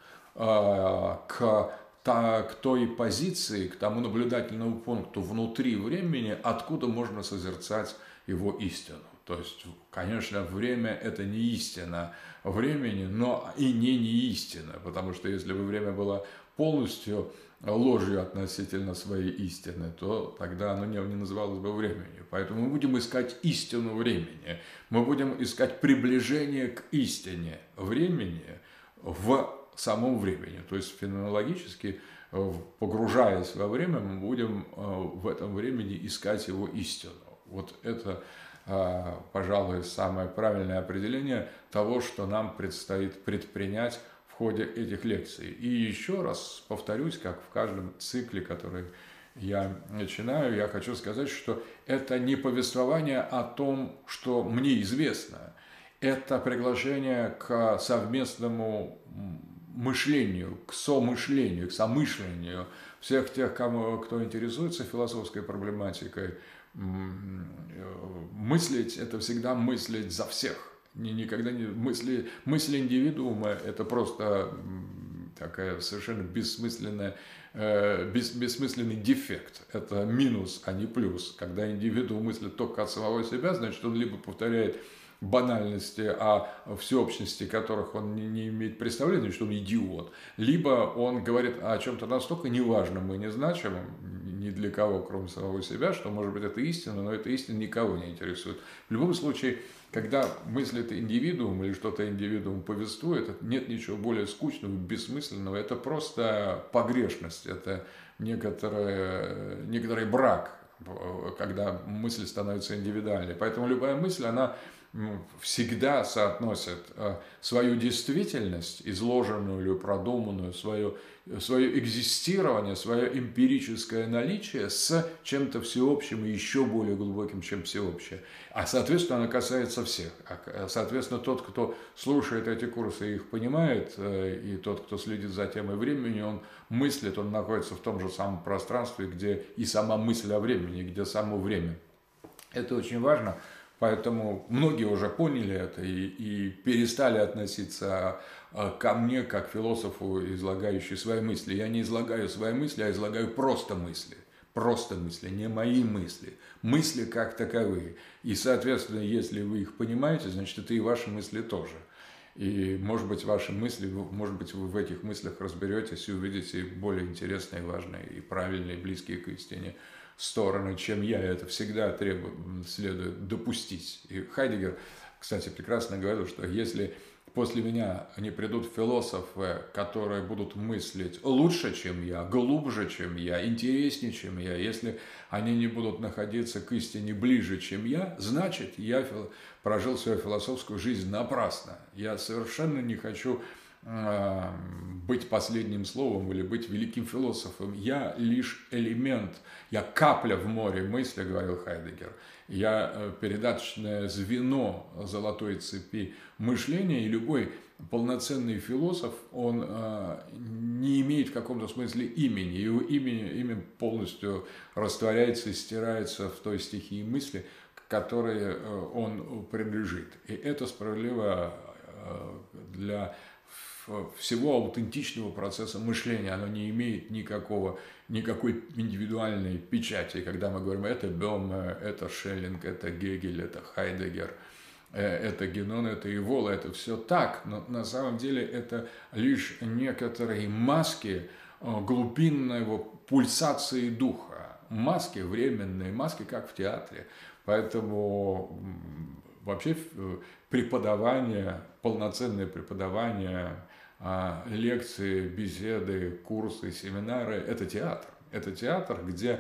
к той позиции, к тому наблюдательному пункту внутри времени, откуда можно созерцать его истину. То есть, конечно, время – это не истина времени, но и не истина, потому что если бы время было полностью ложью относительно своей истины, то тогда оно не называлось бы временем. Поэтому мы будем искать истину времени, мы будем искать приближение к истине времени в самом времени. То есть феноменологически, погружаясь во время, мы будем в этом времени искать его истину. Вот это, пожалуй, самое правильное определение того, что нам предстоит предпринять в ходе этих лекций. И еще раз повторюсь, как в каждом цикле, который я начинаю, я хочу сказать, что это не повествование о том, что мне известно. Это приглашение к совместному мышлению, к somышлению, к somышлению всех тех, кто интересуется философской проблематикой. Мыслить – это всегда мыслить за всех. Никогда не мысль индивидуума – это просто такая совершенно бессмысленный дефект. Это минус, а не плюс. Когда индивидуум мыслит только от самого себя, значит, он либо повторяет банальности о всеобщности, которых он не имеет представления, что он идиот, либо он говорит о чем-то настолько неважном и незначимом ни для кого, кроме самого себя, что, может быть, это истина, но эта истина никого не интересует. В любом случае, когда мыслит индивидуум или что-то индивидуум повествует, нет ничего более скучного, бессмысленного, это просто погрешность, это некоторый брак, когда мысль становится индивидуальной. Поэтому любая мысль, она всегда соотносит свою действительность, изложенную или продуманную, свое экзистирование, свое эмпирическое наличие с чем-то всеобщим и еще более глубоким, чем всеобщее. А, соответственно, оно касается всех. Соответственно, тот, кто слушает эти курсы и их понимает, и тот, кто следит за темой времени, он мыслит, он находится в том же самом пространстве, где и сама мысль о времени, где само время. Это очень важно. Поэтому многие уже поняли это и перестали относиться ко мне как философу, излагающему свои мысли. Я не излагаю свои мысли, а излагаю просто мысли. Просто мысли, не мои мысли. Мысли как таковые. И, соответственно, если вы их понимаете, значит, это и ваши мысли тоже. И, может быть, ваши мысли, может быть, вы в этих мыслях разберетесь и увидите более интересные, важные и правильные, близкие к истине стороны, чем я. Это всегда следует допустить. И Хайдеггер, кстати, прекрасно говорил, что если после меня не придут философы, которые будут мыслить лучше, чем я, глубже, чем я, интереснее, чем я, если они не будут находиться к истине ближе, чем я, значит, я прожил свою философскую жизнь напрасно. Я совершенно не хочу быть последним словом или быть великим философом. Я лишь элемент, я капля в море мысли, говорил Хайдеггер. Я передаточное звено золотой цепи мышления, и любой полноценный философ, он не имеет в каком-то смысле имени. Его имя полностью растворяется и стирается в той стихии мысли, к которой он принадлежит. И это справедливо для всего аутентичного процесса мышления. Оно не имеет никакой индивидуальной печати. Когда мы говорим, это Бёме, это Шеллинг, это Гегель, это Хайдеггер, это Генон, это Ивола, это все так, но на самом деле это лишь некоторые маски глубинной пульсации духа. Маски, временные маски, как в театре. Поэтому вообще преподавание, полноценное преподавание, лекции, беседы, курсы, семинары – это театр. Это театр, где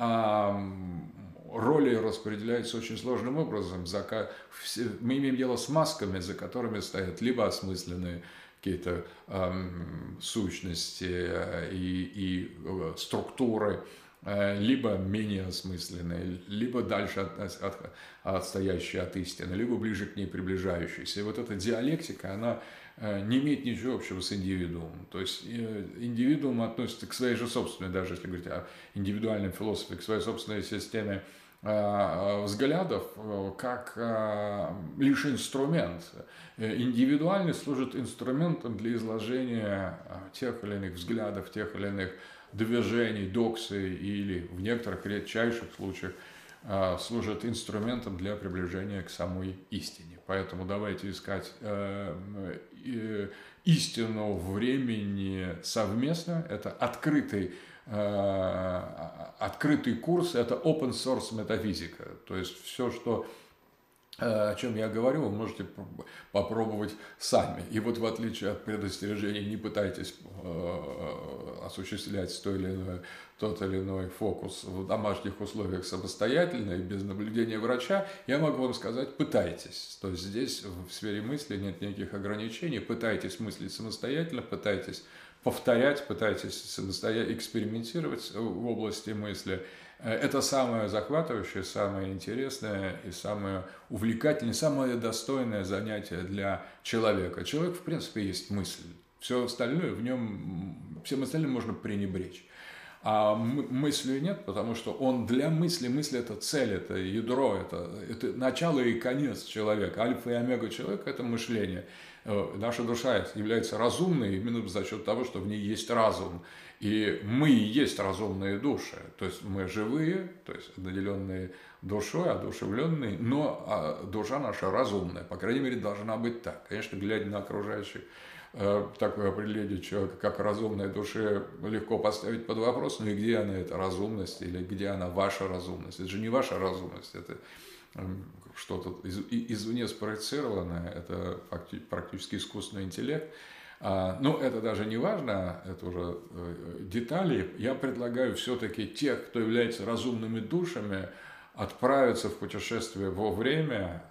роли распределяются очень сложным образом. Мы имеем дело с масками, за которыми стоят либо осмысленные какие-то сущности и структуры, либо менее осмысленные, либо дальше отстоящие от истины, либо ближе к ней приближающиеся. И вот эта диалектика, она не имеет ничего общего с индивидуумом. То есть индивидуум относится к своей же собственной, даже если говорить о индивидуальном философе, к своей собственной системе взглядов, как лишь инструмент. Индивидуальность служит инструментом для изложения тех или иных взглядов, тех или иных движений, доксы, или в некоторых редчайших случаях служит инструментом для приближения к самой истине. Поэтому давайте искать истину в времени совместно. Это открытый курс, это open source метафизика. То есть все, о чем я говорю, вы можете попробовать сами. И вот в отличие от предостережений, не пытайтесь осуществлять тот или иной фокус в домашних условиях самостоятельно и без наблюдения врача, я могу вам сказать, пытайтесь. То есть здесь в сфере мысли нет никаких ограничений. Пытайтесь мыслить самостоятельно, пытайтесь повторять, пытайтесь самостоятельно экспериментировать в области мысли. Это самое захватывающее, самое интересное и самое увлекательное, самое достойное занятие для человека. Человек, в принципе, есть мысль. Все остальное всем остальным можно пренебречь. А мысли нет, потому что он для мысли это цель, это ядро, это начало и конец человека. Альфа и омега человека – это мышление. Наша душа является разумной именно за счет того, что в ней есть разум. И мы и есть разумные души. То есть мы живые, то есть наделенные душой, одушевленные, но душа наша разумная. По крайней мере, должна быть так. Конечно, глядя на окружающих, такое определение человека, как разумной души, легко поставить под вопрос, ну и где она, эта разумность, или где она, ваша разумность. Это же не ваша разумность, это что-то извне спроецированное, это практически искусственный интеллект. Но это даже не важно, это уже детали. Я предлагаю все-таки тех, кто является разумными душами, отправиться в путешествие во время,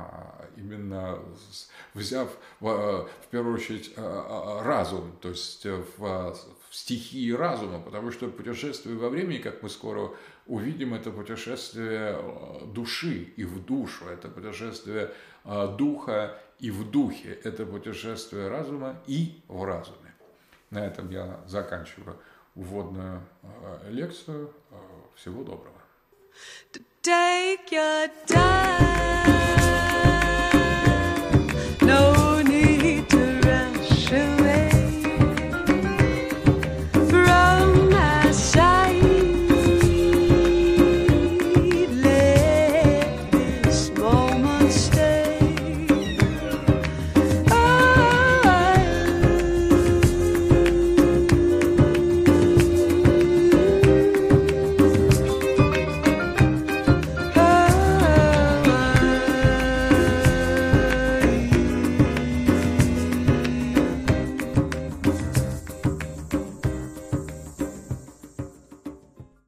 именно взяв в первую очередь разум, то есть в стихии разума, потому что путешествие во времени, как мы скоро увидим, это путешествие души и в душу, это путешествие духа и в духе, это путешествие разума и в разуме. На этом я заканчиваю вводную лекцию. Всего доброго. Take your time.